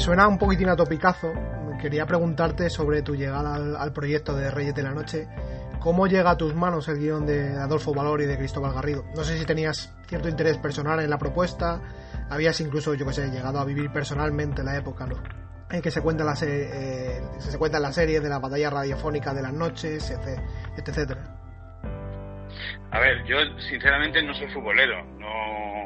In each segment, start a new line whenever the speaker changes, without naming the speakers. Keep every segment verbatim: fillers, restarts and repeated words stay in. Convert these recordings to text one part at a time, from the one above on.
suena un poquitín a topicazo. Quería preguntarte sobre tu llegada al, al proyecto de Reyes de la Noche. ¿Cómo llega a tus manos el guión de Adolfo Valor y de Cristóbal Garrido? No sé si tenías cierto interés personal en la propuesta, habías incluso, yo que sé, llegado a vivir personalmente la época, ¿no?, en que se cuenta la, se, eh, se cuenta la serie de la batalla radiofónica de las noches, etcétera.
A ver, yo sinceramente no soy futbolero, no,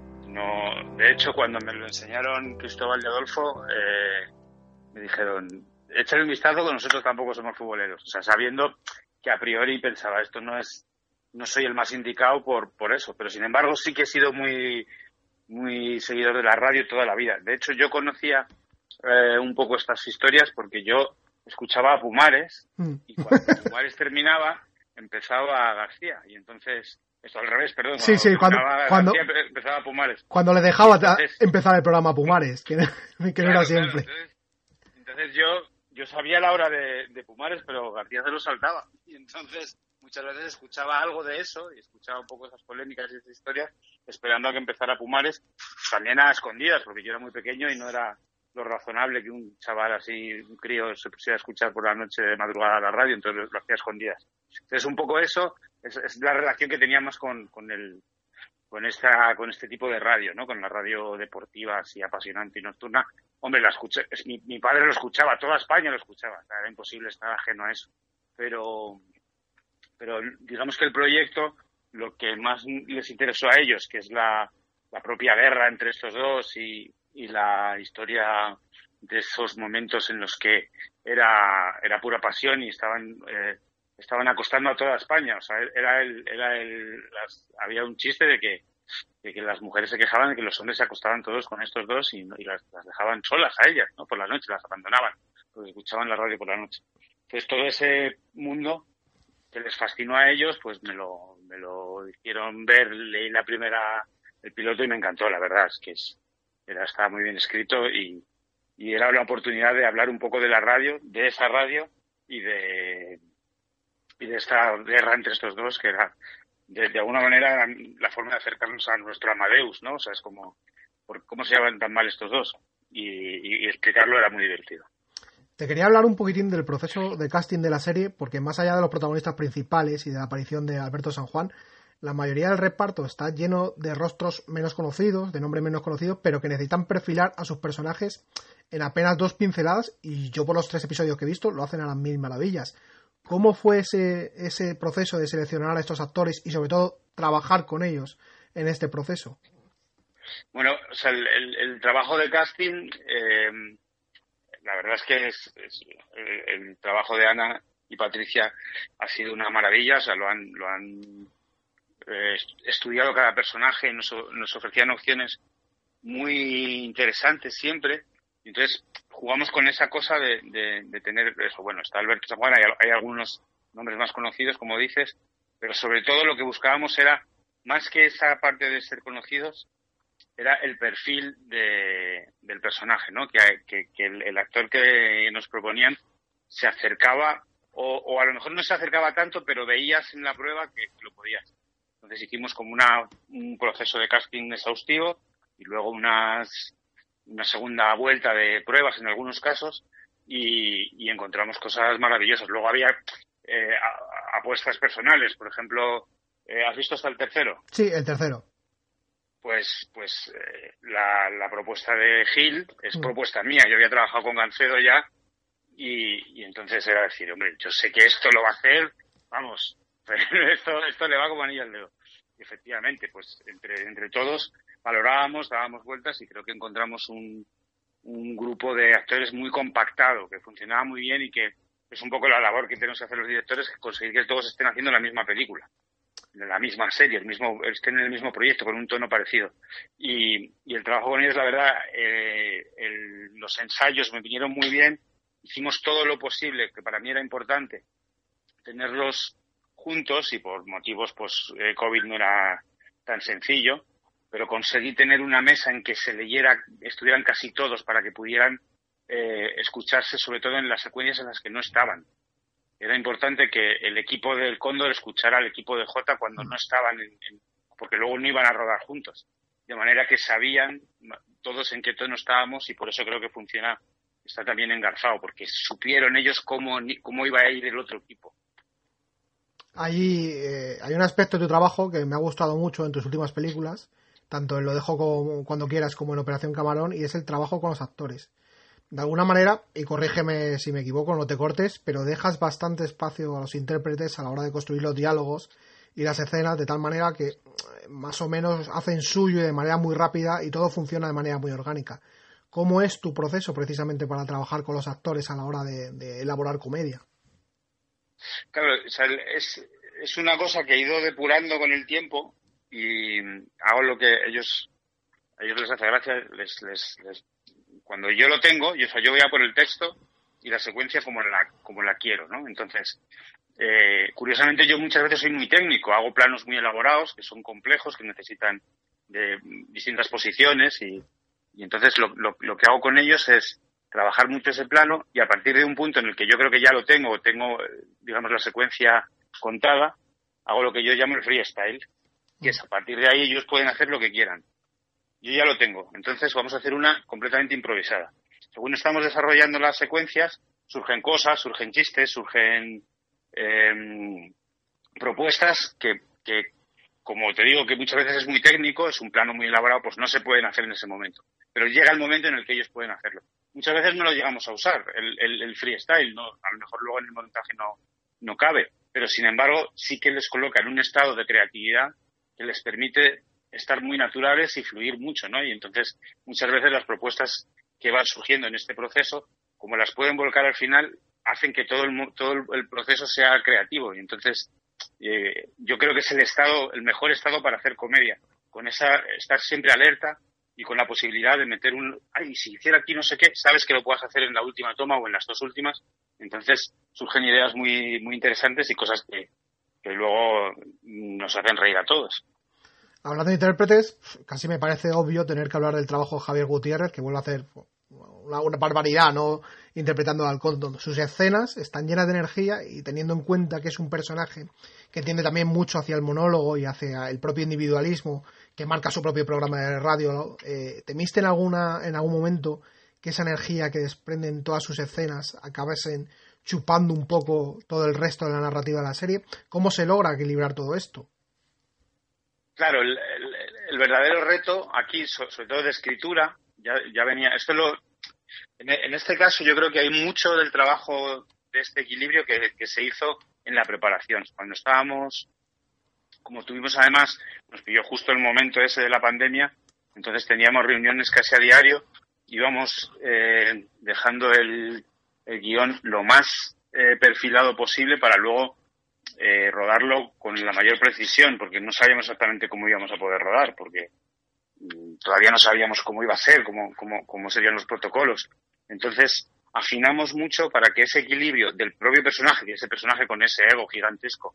no. De hecho, cuando me lo enseñaron Cristóbal y Adolfo, eh, me dijeron, échale un vistazo que nosotros tampoco somos futboleros. O sea, sabiendo que a priori pensaba, esto no es, no soy el más indicado por, por eso, pero sin embargo sí que he sido muy, muy seguidor de la radio toda la vida. De hecho, yo conocía eh, un poco estas historias porque yo escuchaba a Pumares mm. y cuando Pumares terminaba empezaba a García y entonces esto al revés, perdón.
Sí, sí, cuando, cuando
García empezaba a Pumares.
Cuando le dejaba entonces, empezar el programa a Pumares, que, que claro, no era siempre.
Claro, entonces, entonces yo yo sabía la hora de, de Pumares, pero García se lo saltaba y entonces muchas veces escuchaba algo de eso y escuchaba un poco esas polémicas y esas historias esperando a que empezara Pumares, también a escondidas porque yo era muy pequeño y no era lo razonable que un chaval así, un crío, se pusiera a escuchar por la noche de madrugada la radio, entonces lo hacía a escondidas. Entonces un poco eso es, es la relación que teníamos con, con el con esta con este tipo de radio, ¿no? Con la radio deportiva así apasionante y nocturna. Hombre, la escuché, es, mi, mi padre lo escuchaba, toda España lo escuchaba, o sea, era imposible estar ajeno a eso. Pero pero digamos que el proyecto, lo que más les interesó a ellos, que es la, la propia guerra entre estos dos y y la historia de esos momentos en los que era era pura pasión y estaban eh, estaban acostando a toda España, o sea, era el era el las, había un chiste de que de que las mujeres se quejaban de que los hombres se acostaban todos con estos dos y, y las, las dejaban solas a ellas, ¿no? Por la noche las abandonaban, porque escuchaban la radio por la noche. Entonces todo ese mundo que les fascinó a ellos, pues me lo me lo hicieron ver, leí la primera el piloto y me encantó, la verdad, es que es Era, estaba muy bien escrito y, y era la oportunidad de hablar un poco de la radio, de esa radio y de y de esta guerra entre estos dos, que era de, de alguna manera la forma de acercarnos a nuestro Amadeus, ¿no? O sea, es como, por, ¿cómo se llevan tan mal estos dos? Y, y, y explicarlo era muy divertido.
Te quería hablar un poquitín del proceso de casting de la serie, porque más allá de los protagonistas principales y de la aparición de Alberto San Juan, la mayoría del reparto está lleno de rostros menos conocidos, de nombres menos conocidos, pero que necesitan perfilar a sus personajes en apenas dos pinceladas, y yo por los tres episodios que he visto lo hacen a las mil maravillas. ¿Cómo fue ese, ese proceso de seleccionar a estos actores y sobre todo trabajar con ellos en este proceso?
Bueno, o sea, el, el, el trabajo de casting, eh, la verdad es que es, es el, el trabajo de Ana y Patricia ha sido una maravilla, o sea, lo han... Lo han Eh, estudiado cada personaje, nos, nos ofrecían opciones muy interesantes siempre, entonces jugamos con esa cosa de, de, de tener eso. Bueno, está Alberto San Juan, hay, hay algunos nombres más conocidos, como dices, pero sobre todo lo que buscábamos era, más que esa parte de ser conocidos, era el perfil de, del personaje, ¿no? Que, que, que el, el actor que nos proponían se acercaba, o, o a lo mejor no se acercaba tanto, pero veías en la prueba que lo podías. Entonces hicimos como una, un proceso de casting exhaustivo y luego unas, una segunda vuelta de pruebas en algunos casos y, y encontramos cosas maravillosas. Luego había eh, a, apuestas personales, por ejemplo, eh, ¿has visto hasta el tercero?
Sí, el tercero.
Pues pues eh, la, la propuesta de Gil es mm. propuesta mía. Yo había trabajado con Gancedo ya y, y entonces era decir, hombre, yo sé que esto lo va a hacer, vamos... Esto, esto le va como anillo al dedo. Y efectivamente, pues entre, entre todos valorábamos, dábamos vueltas y creo que encontramos un, un grupo de actores muy compactado, que funcionaba muy bien y que es un poco la labor que tenemos que hacer los directores, conseguir que todos estén haciendo la misma película, la misma serie, el mismo, estén en el mismo proyecto, con un tono parecido. Y, y el trabajo con ellos, la verdad, eh, el, los ensayos me vinieron muy bien, hicimos todo lo posible, que para mí era importante, tenerlos juntos y por motivos pues eh, COVID no era tan sencillo, pero conseguí tener una mesa en que se leyera, estuvieran casi todos para que pudieran eh, escucharse, sobre todo en las secuencias en las que no estaban. Era importante que el equipo del Cóndor escuchara al equipo de Jota cuando no estaban, en, en, porque luego no iban a rodar juntos. De manera que sabían, todos en qué tono estábamos y por eso creo que funciona, está también engarzado, porque supieron ellos cómo, cómo iba a ir el otro equipo.
Hay, eh, hay un aspecto de tu trabajo que me ha gustado mucho en tus últimas películas, tanto en Lo dejo como, cuando quieras como en Operación Camarón, y es el trabajo con los actores. De alguna manera, y corrígeme si me equivoco, no te cortes, pero dejas bastante espacio a los intérpretes a la hora de construir los diálogos y las escenas, de tal manera que más o menos hacen suyo y de manera muy rápida y todo funciona de manera muy orgánica. ¿Cómo es tu proceso precisamente para trabajar con los actores a la hora de, de elaborar comedia?
Claro, o sea, es, es una cosa que he ido depurando con el tiempo y hago lo que ellos, a ellos les hace gracia, les, les, les, cuando yo lo tengo, yo, o sea, yo voy a por el texto y la secuencia como la, como la quiero, ¿no? Entonces, eh, curiosamente yo muchas veces soy muy técnico, hago planos muy elaborados, que son complejos, que necesitan de distintas posiciones y, y entonces lo, lo, lo que hago con ellos es trabajar mucho ese plano y a partir de un punto en el que yo creo que ya lo tengo, tengo, digamos, la secuencia contada, hago lo que yo llamo el freestyle, que es a partir de ahí ellos pueden hacer lo que quieran. Yo ya lo tengo, entonces vamos a hacer una completamente improvisada. Según estamos desarrollando las secuencias, surgen cosas, surgen chistes, surgen eh, propuestas que, que, como te digo, que muchas veces es muy técnico, es un plano muy elaborado, pues no se pueden hacer en ese momento. Pero llega el momento en el que ellos pueden hacerlo. Muchas veces no lo llegamos a usar, el, el, el freestyle, ¿no? A lo mejor luego en el montaje no, no cabe, pero sin embargo sí que les coloca en un estado de creatividad que les permite estar muy naturales y fluir mucho, ¿no? Y entonces muchas veces las propuestas que van surgiendo en este proceso, como las pueden volcar al final, hacen que todo el, todo el proceso sea creativo. Y entonces eh, yo creo que es el estado, el mejor estado para hacer comedia, con esa, estar siempre alerta y con la posibilidad de meter un, ay, si hiciera aquí no sé qué, sabes que lo puedas hacer en la última toma o en las dos últimas. Entonces surgen ideas muy, muy interesantes y cosas que, que luego nos hacen reír a todos.
Hablando de intérpretes, casi me parece obvio tener que hablar del trabajo de Javier Gutiérrez, que vuelve a hacer una, una barbaridad, ¿no? Interpretando al Cóndor. Sus escenas están llenas de energía y teniendo en cuenta que es un personaje que tiende también mucho hacia el monólogo y hacia el propio individualismo, que marca su propio programa de radio, ¿no? Eh, ¿temiste en alguna en algún momento que esa energía que desprenden todas sus escenas acabasen chupando un poco todo el resto de la narrativa de la serie? ¿Cómo se logra equilibrar todo esto?
Claro, el, el, el verdadero reto aquí, sobre todo de escritura, ya, ya venía, esto lo, en, en este caso yo creo que hay mucho del trabajo de este equilibrio que, que se hizo en la preparación. Cuando estábamos, como tuvimos además, nos pilló justo el momento ese de la pandemia, entonces teníamos reuniones casi a diario, íbamos eh, dejando el, el guión lo más eh, perfilado posible para luego Eh, rodarlo con la mayor precisión, porque no sabíamos exactamente cómo íbamos a poder rodar, porque mm, todavía no sabíamos cómo iba a ser, cómo, cómo, cómo serían los protocolos. Entonces, afinamos mucho para que ese equilibrio del propio personaje, que ese personaje con ese ego gigantesco,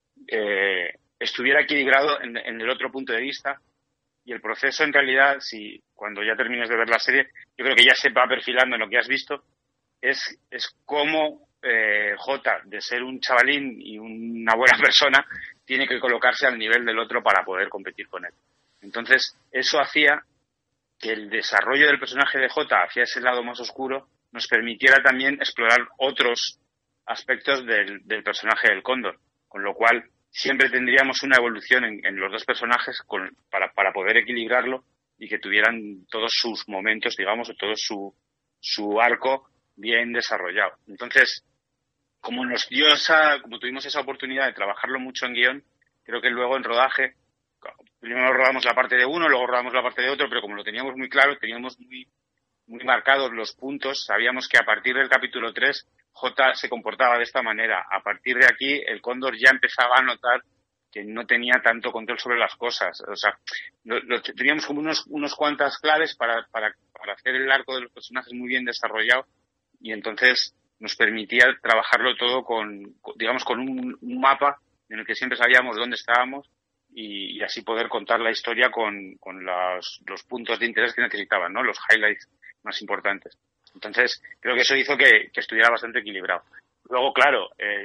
eh, estuviera equilibrado en, en el otro punto de vista. Y el proceso, en realidad, si cuando ya termines de ver la serie, yo creo que ya se va perfilando en lo que has visto, es, es cómo Eh, Jota, de ser un chavalín y una buena persona, tiene que colocarse al nivel del otro para poder competir con él. Entonces, eso hacía que el desarrollo del personaje de Jota hacia ese lado más oscuro nos permitiera también explorar otros aspectos del, del personaje del Cóndor, con lo cual siempre tendríamos una evolución en, en los dos personajes con, para, para poder equilibrarlo y que tuvieran todos sus momentos, digamos, o todo su, su arco bien desarrollado. Entonces, como nos dio esa, como tuvimos esa oportunidad de trabajarlo mucho en guión, creo que luego en rodaje, primero rodamos la parte de uno, luego rodamos la parte de otro, pero como lo teníamos muy claro, teníamos muy, muy marcados los puntos, sabíamos que a partir del capítulo tres, Jota se comportaba de esta manera. A partir de aquí, el Cóndor ya empezaba a notar que no tenía tanto control sobre las cosas. O sea, lo, lo, teníamos como unos, unos cuantas claves para, para, para hacer el arco de los personajes muy bien desarrollado, y entonces nos permitía trabajarlo todo con, digamos, con un, un mapa en el que siempre sabíamos dónde estábamos y, y así poder contar la historia con, con los, los puntos de interés que necesitaban, ¿no? Los highlights más importantes. Entonces, creo que eso hizo que, que estuviera bastante equilibrado. Luego, claro,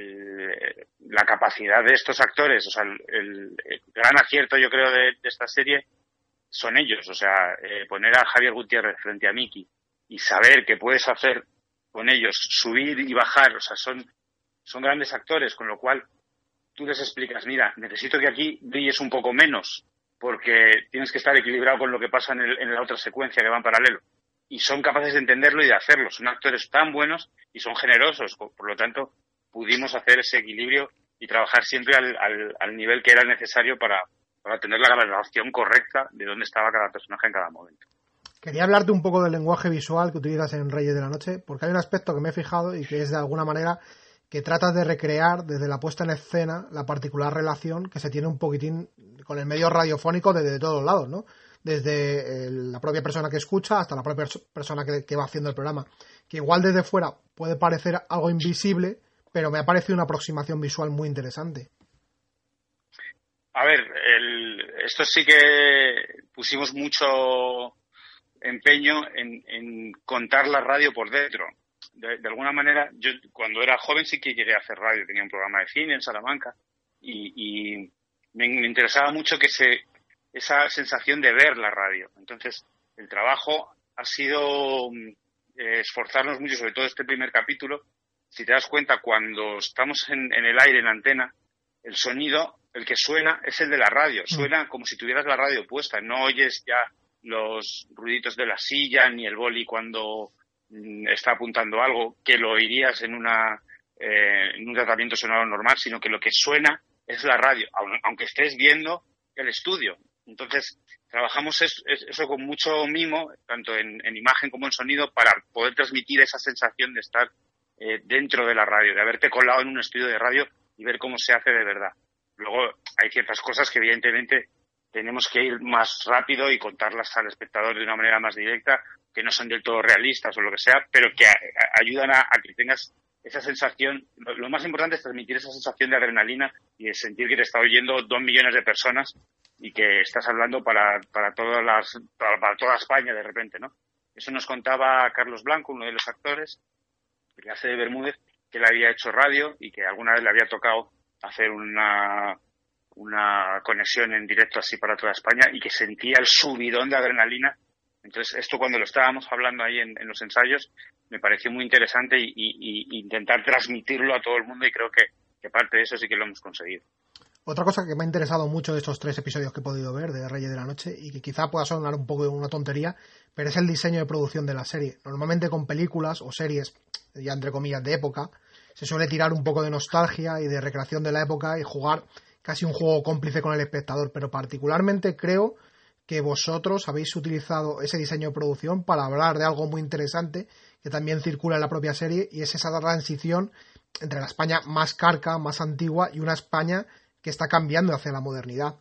el, la capacidad de estos actores, o sea, el, el gran acierto, yo creo, de, de esta serie son ellos. O sea, eh, poner a Javier Gutiérrez frente a Miki y saber que puedes hacer con ellos, subir y bajar, o sea, son, son grandes actores, con lo cual tú les explicas, mira, necesito que aquí brilles un poco menos, porque tienes que estar equilibrado con lo que pasa en, el, en la otra secuencia que va en paralelo. Y son capaces de entenderlo y de hacerlo. Son actores tan buenos y son generosos. Por lo tanto, pudimos hacer ese equilibrio y trabajar siempre al, al, al nivel que era necesario para, para tener la valoración correcta de dónde estaba cada personaje en cada momento.
Quería hablarte un poco del lenguaje visual que utilizas en Reyes de la Noche, porque hay un aspecto que me he fijado y que es de alguna manera que tratas de recrear desde la puesta en escena la particular relación que se tiene un poquitín con el medio radiofónico desde todos lados, ¿no? Desde el, la propia persona que escucha hasta la propia persona que, que va haciendo el programa, que igual desde fuera puede parecer algo invisible, pero me ha parecido una aproximación visual muy interesante.
A ver, el, esto sí que pusimos mucho empeño en, en contar la radio por dentro. De, de alguna manera, yo cuando era joven sí que llegué a hacer radio, tenía un programa de cine en Salamanca y, y me, me interesaba mucho que se esa sensación de ver la radio. Entonces, el trabajo ha sido eh, esforzarnos mucho, sobre todo este primer capítulo. Si te das cuenta, cuando estamos en, en el aire, en la antena, el sonido, el que suena, es el de la radio. Suena como si tuvieras la radio puesta. No oyes ya los ruiditos de la silla, ni el boli cuando mm, está apuntando algo, que lo oirías en, una, eh, en un tratamiento sonoro normal, sino que lo que suena es la radio, aunque estés viendo el estudio. Entonces, trabajamos eso, eso con mucho mimo, tanto en, en imagen como en sonido, para poder transmitir esa sensación de estar eh, dentro de la radio, de haberte colado en un estudio de radio y ver cómo se hace de verdad. Luego, hay ciertas cosas que evidentemente tenemos que ir más rápido y contarlas al espectador de una manera más directa, que no son del todo realistas o lo que sea, pero que a, a, ayudan a, a que tengas esa sensación. Lo, lo más importante es transmitir esa sensación de adrenalina y de sentir que te está oyendo dos millones de personas y que estás hablando para, para todas las, para, para toda España de repente, ¿no? Eso nos contaba Carlos Blanco, uno de los actores, que hace de Bermúdez, que él había hecho radio y que alguna vez le había tocado hacer una, una conexión en directo así para toda España y que sentía el subidón de adrenalina. Entonces, esto cuando lo estábamos hablando ahí en, en los ensayos, me pareció muy interesante y, y, y intentar transmitirlo a todo el mundo y creo que, que parte de eso sí que lo hemos conseguido.
Otra cosa que me ha interesado mucho de estos tres episodios que he podido ver de Reyes de la Noche y que quizá pueda sonar un poco de una tontería, pero es el diseño de producción de la serie. Normalmente con películas o series, ya entre comillas, de época, se suele tirar un poco de nostalgia y de recreación de la época y jugar casi un juego cómplice con el espectador, pero particularmente creo que vosotros habéis utilizado ese diseño de producción para hablar de algo muy interesante que también circula en la propia serie y es esa transición entre la España más carca, más antigua y una España que está cambiando hacia la modernidad.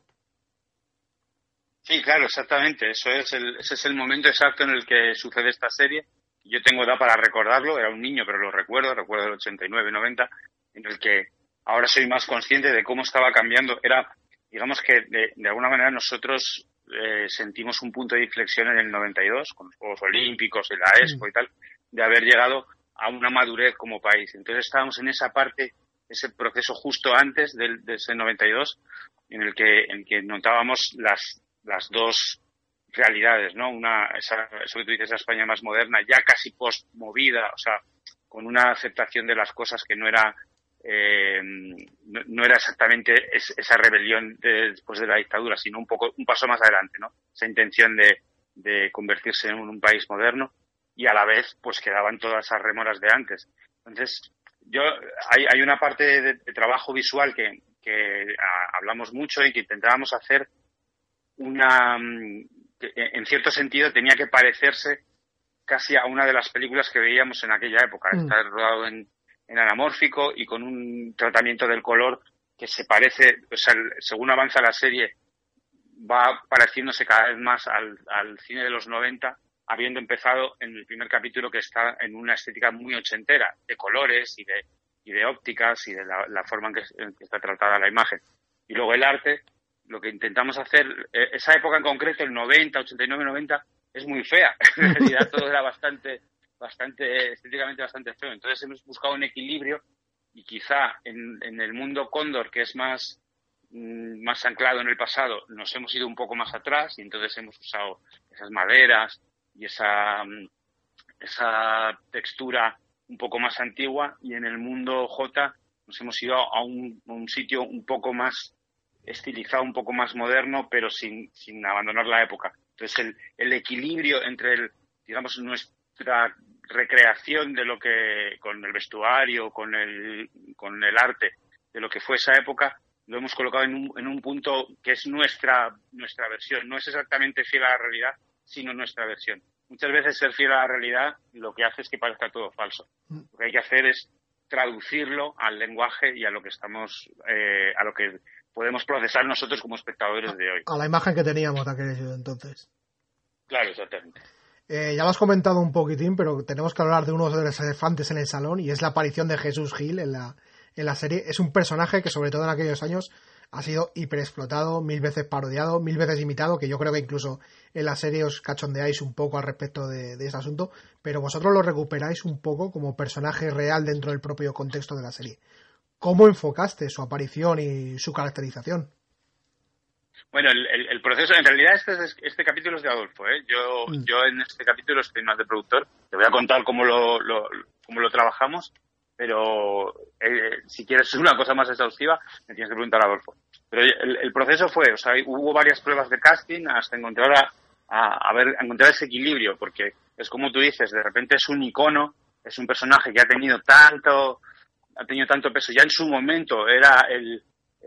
Sí, claro, exactamente. Eso es el, ese es el momento exacto en el que sucede esta serie. Yo tengo edad para recordarlo, era un niño, pero lo recuerdo, recuerdo el ochenta y nueve, noventa, en el que ahora soy más consciente de cómo estaba cambiando. Era, digamos que de, de alguna manera nosotros eh, sentimos un punto de inflexión en el noventa y dos, con los Juegos Olímpicos y la Expo y tal, de haber llegado a una madurez como país. Entonces estábamos en esa parte, ese proceso justo antes del, de ese noventa y dos, en el que, en que notábamos las, las dos realidades, ¿no? Una, esa, eso que tú dices, esa España más moderna, ya casi post-movida, o sea, con una aceptación de las cosas que no era, eh, no, no era exactamente es, esa rebelión de, después de la dictadura, sino un poco, un paso más adelante, ¿no? Esa intención de, de convertirse en un, un país moderno y a la vez, pues quedaban todas esas remoras de antes. Entonces, yo, hay, hay una parte de, de trabajo visual que, que a, hablamos mucho y que intentábamos hacer una, que en cierto sentido tenía que parecerse casi a una de las películas que veíamos en aquella época. Mm. Está rodado en, en anamórfico y con un tratamiento del color que se parece, o sea, según avanza la serie, va pareciéndose cada vez más al, al cine de los noventa, habiendo empezado en el primer capítulo que está en una estética muy ochentera, de colores y de, y de ópticas y de la, la forma en que, en que está tratada la imagen. Y luego el arte, lo que intentamos hacer, esa época en concreto, el noventa, ochenta y nueve, noventa, es muy fea. En realidad todo era bastante, bastante, estéticamente bastante feo. Entonces hemos buscado un equilibrio y quizá en, en el mundo Cóndor, que es más, mm, más anclado en el pasado, nos hemos ido un poco más atrás y entonces hemos usado esas maderas y esa, esa textura un poco más antigua, y en el mundo J nos hemos ido a un, a un sitio un poco más estilizado, un poco más moderno, pero sin, sin abandonar la época. Entonces el, el equilibrio entre el, digamos, nuestra recreación de lo que, con el vestuario, con el, con el arte, de lo que fue esa época, lo hemos colocado en un, en un punto que es nuestra, nuestra versión. No es exactamente fiel a la realidad, sino nuestra versión. Muchas veces ser fiel a la realidad lo que hace es que parezca todo falso. Lo que hay que hacer es traducirlo al lenguaje y a lo que estamos, eh, a lo que podemos procesar nosotros como espectadores de hoy.
A la imagen que teníamos de aquel entonces.
Claro, exactamente.
Eh, ya lo has comentado un poquitín, pero tenemos que hablar de uno de los elefantes en el salón, y es la aparición de Jesús Gil en la, en la serie. Es un personaje que, sobre todo en aquellos años, ha sido hiperexplotado, mil veces parodiado, mil veces imitado, que yo creo que incluso en la serie os cachondeáis un poco al respecto de, de ese asunto, pero vosotros lo recuperáis un poco como personaje real dentro del propio contexto de la serie. ¿Cómo enfocaste su aparición y su caracterización?
Bueno, el, el, el proceso, en realidad este, es, este capítulo es de Adolfo, ¿eh? Yo, mm. yo en este capítulo estoy más de productor. Te voy a contar cómo lo, lo, cómo lo trabajamos, pero eh, si quieres una cosa más exhaustiva, me tienes que preguntar a Adolfo. Pero el, el proceso fue, o sea, hubo varias pruebas de casting hasta encontrar a, a, a ver, a encontrar ese equilibrio, porque es como tú dices, de repente es un icono, es un personaje que ha tenido tanto, ha tenido tanto peso. Ya en su momento era el,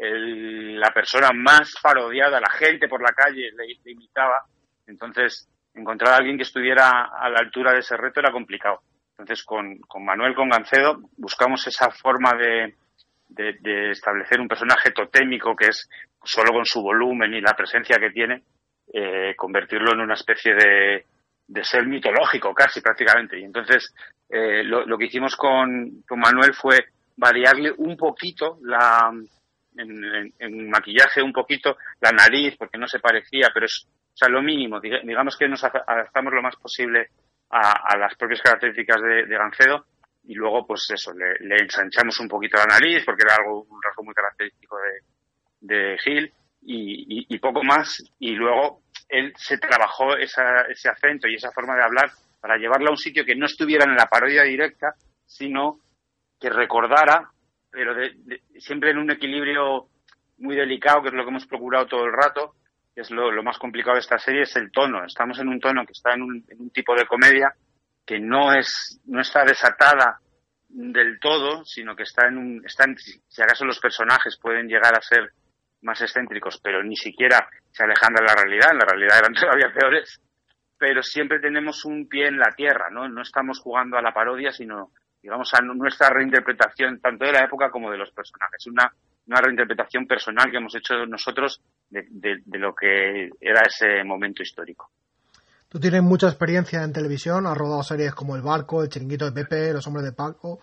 el la persona más parodiada, la gente por la calle le, le imitaba. Entonces, encontrar a alguien que estuviera a la altura de ese reto era complicado. Entonces, con, con Manuel, con Gancedo, buscamos esa forma de, de, de establecer un personaje totémico que es, solo con su volumen y la presencia que tiene, eh, convertirlo en una especie de, de ser mitológico casi prácticamente. Y entonces, eh, lo, lo que hicimos con, con Manuel fue variarle un poquito la, en, en, en maquillaje un poquito la nariz, porque no se parecía, pero es, o sea, lo mínimo. Digamos que nos adaptamos lo más posible A, a las propias características de, de Gancedo, y luego pues eso, le, le ensanchamos un poquito la nariz porque era algo, un rasgo muy característico de, de Gil, y, y, y poco más, y luego él se trabajó esa, ese acento y esa forma de hablar para llevarlo a un sitio que no estuviera en la parodia directa, sino que recordara, pero de, de, siempre en un equilibrio muy delicado, que es lo que hemos procurado todo el rato. Es lo, lo más complicado de esta serie, es el tono. Estamos en un tono que está en un, en un tipo de comedia que no es no está desatada del todo, sino que está en un está en, si acaso los personajes pueden llegar a ser más excéntricos, pero ni siquiera se alejan de la realidad. En la realidad eran todavía peores, pero siempre tenemos un pie en la tierra, ¿no? No estamos jugando a la parodia, sino, digamos, a nuestra reinterpretación tanto de la época como de los personajes. Una una reinterpretación personal que hemos hecho nosotros de, de, de lo que era ese momento histórico.
Tú tienes mucha experiencia en televisión, has rodado series como El Barco, El Chiringuito de Pepe, Los Hombres de Paco.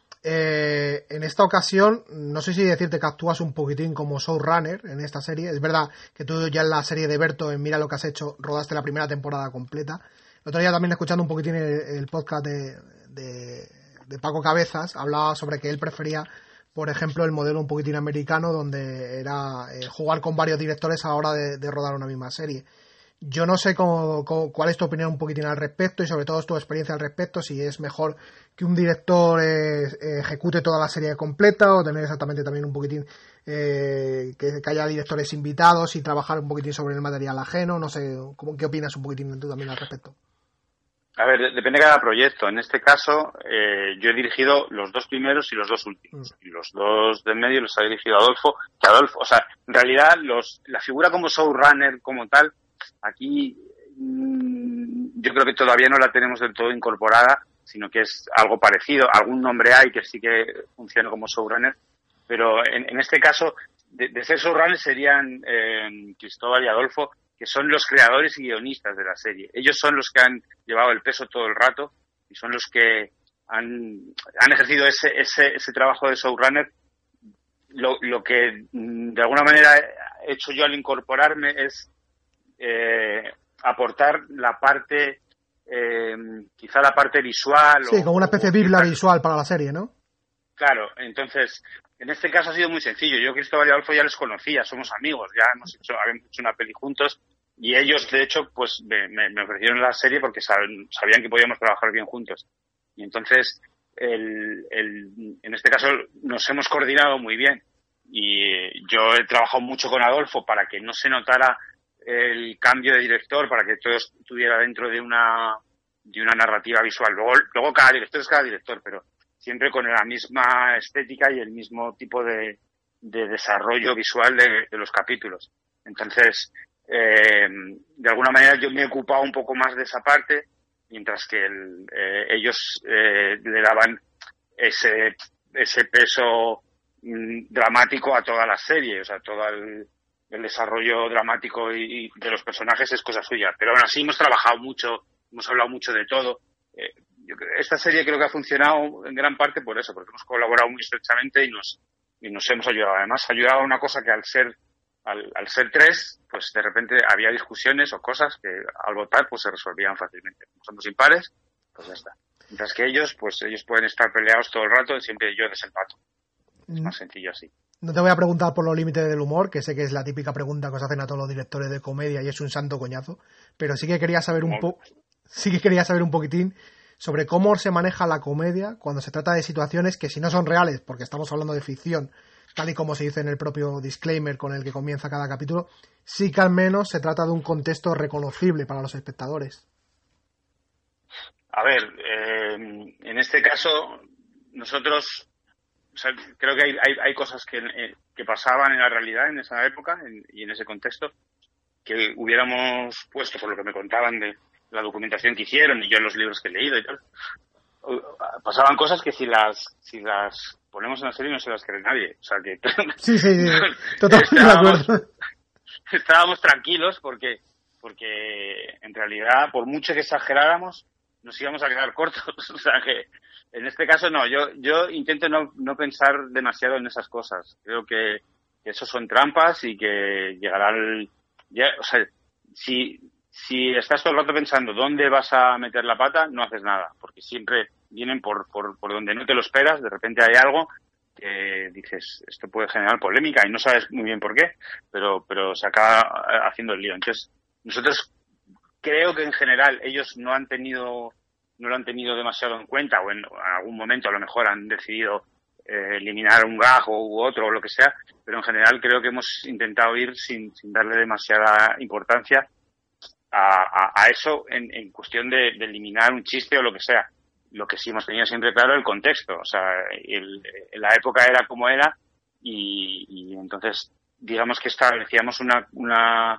Eh, en esta ocasión, no sé si decirte que actúas un poquitín como showrunner en esta serie. Es verdad que tú ya en la serie de Berto, en Mira lo que has hecho, rodaste la primera temporada completa. El otro día también, escuchando un poquitín el, el podcast de, de, de Paco Cabezas, hablaba sobre que él prefería, por ejemplo, el modelo un poquitín americano, donde era eh, jugar con varios directores a la hora de, de rodar una misma serie. Yo no sé cómo, cómo, cuál es tu opinión un poquitín al respecto, y sobre todo tu experiencia al respecto, si es mejor que un director eh, ejecute toda la serie completa, o tener exactamente también un poquitín eh, que, que haya directores invitados y trabajar un poquitín sobre el material ajeno. No sé, ¿cómo, qué opinas un poquitín tú también al respecto?
A ver, depende de cada proyecto. En este caso, eh, yo he dirigido los dos primeros y los dos últimos. Mm. Y los dos de medio los ha dirigido Adolfo. Que Adolfo, o sea, en realidad, los, la figura como showrunner, como tal, aquí mmm, yo creo que todavía no la tenemos del todo incorporada, sino que es algo parecido. Algún nombre hay que sí que funciona como showrunner. Pero en, en este caso, de, de ser showrunner serían eh, Cristóbal y Adolfo, que son los creadores y guionistas de la serie. Ellos son los que han llevado el peso todo el rato y son los que han, han ejercido ese, ese, ese trabajo de showrunner. Lo, lo que de alguna manera he hecho yo al incorporarme es eh, aportar la parte, eh, quizá la parte visual.
Sí,
o,
como una especie de biblia
quizá,
visual para la serie, ¿no?
Claro, entonces En este caso ha sido muy sencillo. Yo, Cristóbal y Adolfo, ya les conocía, somos amigos, ya hemos hecho, habíamos hecho una peli juntos y ellos, de hecho, pues me, me, me ofrecieron la serie porque saben, sabían que podíamos trabajar bien juntos. Y entonces, el, el, en este caso, nos hemos coordinado muy bien. Y yo he trabajado mucho con Adolfo para que no se notara el cambio de director, para que todo estuviera dentro de una, de una narrativa visual. Luego, luego cada director es cada director, pero siempre con la misma estética y el mismo tipo de, de desarrollo visual de, de los capítulos. Entonces, eh, de alguna manera yo me he ocupado un poco más de esa parte, mientras que el, eh, ellos eh, le daban ese, ese peso mm, dramático a toda la serie, o sea, todo el, el desarrollo dramático y, y de los personajes es cosa suya. Pero aún así hemos trabajado mucho, hemos hablado mucho de todo. Eh, yo, esta serie creo que ha funcionado en gran parte por eso, porque hemos colaborado muy estrechamente y nos, y nos hemos ayudado. Además, ha ayudado a una cosa que al ser Al, al ser tres, pues de repente había discusiones o cosas que al votar pues se resolvían fácilmente. Como somos impares, pues ya está. Mientras que ellos, pues ellos pueden estar peleados todo el rato y siempre yo desempato. Es más sencillo así.
No te voy a preguntar por los límites del humor, que sé que es la típica pregunta que os hacen a todos los directores de comedia y es un santo coñazo, pero sí que quería saber un poco, sí que quería saber un poquitín sobre cómo se maneja la comedia cuando se trata de situaciones que si no son reales, porque estamos hablando de ficción, tal y como se dice en el propio disclaimer con el que comienza cada capítulo, sí que al menos se trata de un contexto reconocible para los espectadores.
A ver, eh, en este caso, nosotros, o sea, creo que hay, hay, hay cosas que, eh, que pasaban en la realidad en esa época en, y en ese contexto que hubiéramos puesto, por lo que me contaban de la documentación que hicieron y yo en los libros que he leído y tal. Pasaban cosas que si las si las ponemos en la serie no se las cree nadie, o sea que
sí, sí, sí. Totalmente
estábamos,
de acuerdo.
Estábamos tranquilos porque porque en realidad por mucho que exageráramos nos íbamos a quedar cortos, o sea que en este caso no, yo yo intento no no pensar demasiado en esas cosas, creo que, que eso son trampas y que llegará el ya, o sea, si Si estás todo el rato pensando dónde vas a meter la pata, no haces nada, porque siempre vienen por, por, por donde no te lo esperas, de repente hay algo que dices, esto puede generar polémica y no sabes muy bien por qué, pero, pero se acaba haciendo el lío. Entonces, nosotros creo que en general ellos no han tenido, no lo han tenido demasiado en cuenta, o en, en algún momento a lo mejor han decidido eh, eliminar un gag u otro o lo que sea, pero en general creo que hemos intentado ir sin, sin darle demasiada importancia A, a, a eso en, en cuestión de, de eliminar un chiste o lo que sea. Lo que sí hemos tenido siempre claro el contexto, o sea, el, la época era como era y, y entonces digamos que establecíamos una, una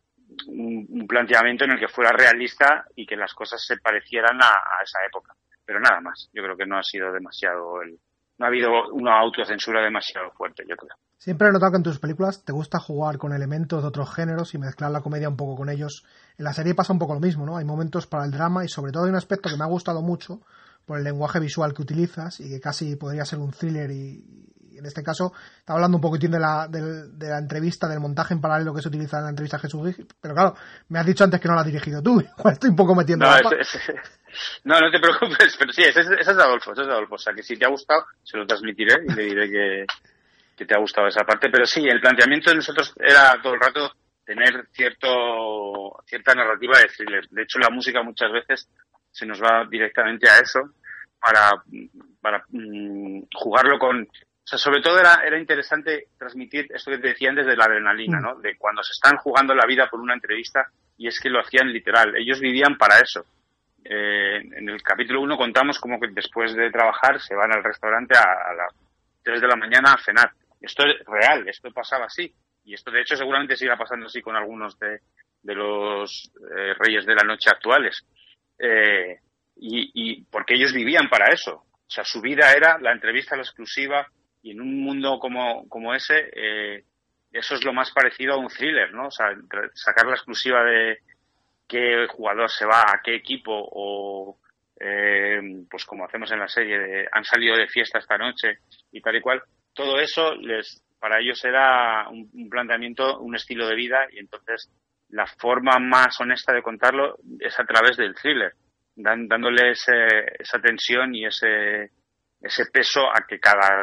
un, un planteamiento en el que fuera realista y que las cosas se parecieran a, a esa época, pero nada más. Yo creo que no ha sido demasiado el, no ha habido una autocensura demasiado fuerte, yo creo.
Siempre he notado que en tus películas te gusta jugar con elementos de otros géneros y mezclar la comedia un poco con ellos. En la serie pasa un poco lo mismo, ¿no? Hay momentos para el drama y sobre todo hay un aspecto que me ha gustado mucho por el lenguaje visual que utilizas y que casi podría ser un thriller y, y en este caso está hablando un poquitín de la, de, de la entrevista, del montaje en paralelo que se utiliza en la entrevista a Jesús Gil, pero claro, me has dicho antes que no la has dirigido tú, igual estoy un poco metiendo
no,
la
es, es, no, no te preocupes, pero sí, ese es, ese es de Adolfo, ese es de Adolfo, o sea que si te ha gustado se lo transmitiré y le diré que que te ha gustado esa parte, pero sí, el planteamiento de nosotros era todo el rato tener cierto cierta narrativa de thriller. De hecho, la música muchas veces se nos va directamente a eso para para mmm, jugarlo con... O sea, sobre todo era era interesante transmitir esto que te decía antes de la adrenalina, ¿no? De cuando se están jugando la vida por una entrevista, y es que lo hacían literal. Ellos vivían para eso. Eh, en el capítulo uno contamos como que después de trabajar se van al restaurante a, a las tres de la mañana a cenar. Esto es real, esto pasaba así. Y esto, de hecho, seguramente siga pasando así con algunos de, de los eh, reyes de la noche actuales. Eh, y, y porque ellos vivían para eso. O sea, su vida era la entrevista, la exclusiva, y en un mundo como, como ese, eh, eso es lo más parecido a un thriller, ¿no? O sea, sacar la exclusiva de qué jugador se va, a qué equipo, o eh, pues como hacemos en la serie, de han salido de fiesta esta noche y tal y cual. Todo eso les para ellos era un, un planteamiento, un estilo de vida, y entonces la forma más honesta de contarlo es a través del thriller, dan, dándole ese, esa tensión y ese ese peso a que cada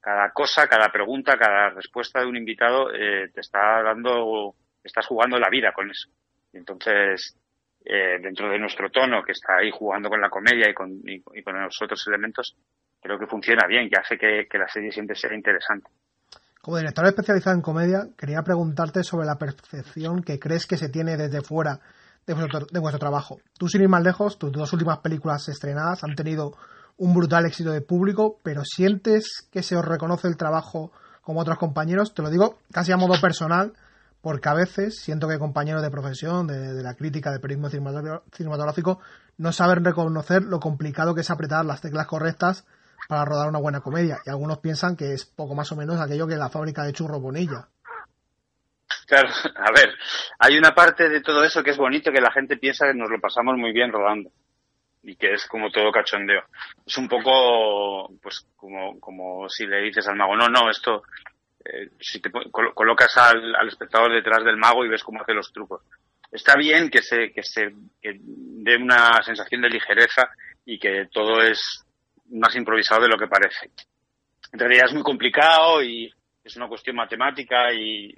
cada cosa, cada pregunta, cada respuesta de un invitado eh, te está dando, estás jugando la vida con eso. Y entonces, eh, dentro de nuestro tono, que está ahí jugando con la comedia y con, y, y con los otros elementos, creo que funciona bien, que hace que, que la serie siempre sea interesante.
Como director especializado en comedia, quería preguntarte sobre la percepción que crees que se tiene desde fuera de vuestro, de vuestro trabajo. Tú, sin ir más lejos, tus dos últimas películas estrenadas han tenido un brutal éxito de público, pero ¿sientes que se os reconoce el trabajo como otros compañeros? Te lo digo casi a modo personal, porque a veces siento que compañeros de profesión, de, de la crítica, del periodismo cinematográfico, no saben reconocer lo complicado que es apretar las teclas correctas para rodar una buena comedia, y algunos piensan que es poco más o menos aquello que la fábrica de churros Bonilla.
Claro, a ver, hay una parte de todo eso que es bonito, que la gente piensa que nos lo pasamos muy bien rodando y que es como todo cachondeo. Es un poco, pues, como como si le dices al mago, no, no, esto, eh, si te col- colocas al, al espectador detrás del mago y ves cómo hace los trucos. Está bien que se que se que dé una sensación de ligereza y que todo es más improvisado de lo que parece. En realidad es muy complicado y es una cuestión matemática y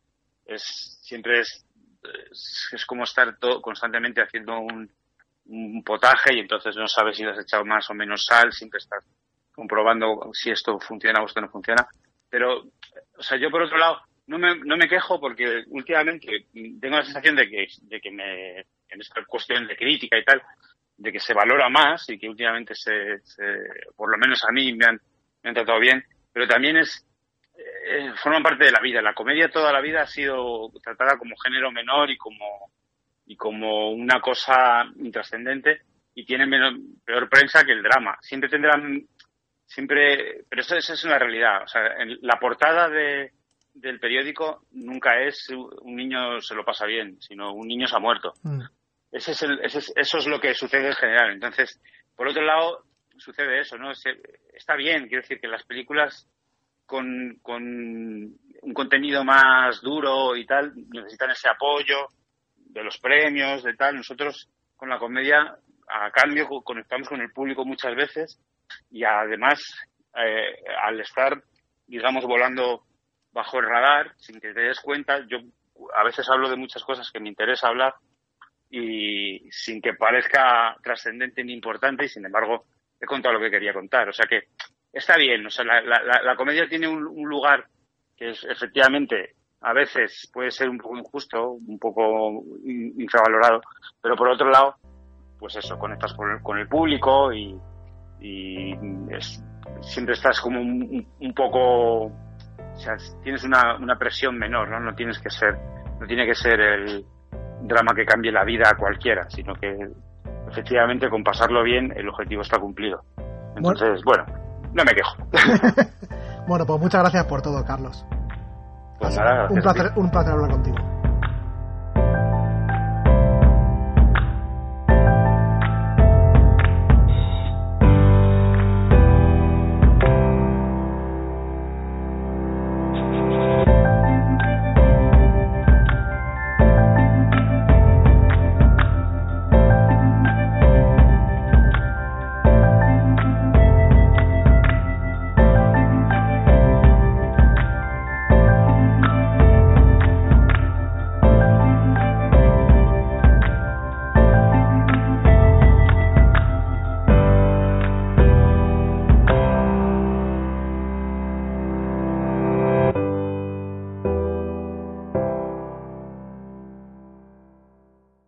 es siempre es es, es como estar todo, constantemente haciendo un, un potaje y entonces no sabes si le has echado más o menos sal, siempre estás comprobando si esto funciona o esto no funciona. Pero, o sea, yo por otro lado no me no me quejo porque últimamente tengo la sensación de que de que me en esta cuestión de crítica y tal, de que se valora más y que últimamente se, se por lo menos a mí me han, me han tratado bien, pero también es eh, forman parte de la vida. La comedia toda la vida ha sido tratada como género menor y como y como una cosa intrascendente y tiene menos, peor prensa que el drama. Siempre tendrán, siempre, pero eso, eso es una realidad. O sea, en la portada de del periódico nunca es un niño se lo pasa bien, sino un niño se ha muerto. Mm. Ese es el, ese es, eso es lo que sucede en general. Entonces, por otro lado, sucede eso, ¿no? Se, está bien, quiero decir que las películas con, con un contenido más duro y tal necesitan ese apoyo de los premios, de tal. Nosotros con la comedia, a cambio, conectamos con el público muchas veces y además, eh, al estar, digamos, volando bajo el radar, sin que te des cuenta, yo a veces hablo de muchas cosas que me interesa hablar y sin que parezca trascendente ni importante y sin embargo he contado lo que quería contar. O sea que está bien, o sea, la, la, la comedia tiene un, un lugar que es efectivamente a veces puede ser un poco injusto, un poco infravalorado, pero por otro lado, pues eso, conectas con el, con el público y, y es, siempre estás como un, un poco, o sea, tienes una, una presión menor, ¿no? No tienes que ser, no tiene que ser el drama que cambie la vida a cualquiera, sino que efectivamente con pasarlo bien el objetivo está cumplido. Entonces, bueno, bueno no me quejo.
Bueno, pues muchas gracias por todo, Carlos.
Pues nada,
un placer, un placer hablar contigo.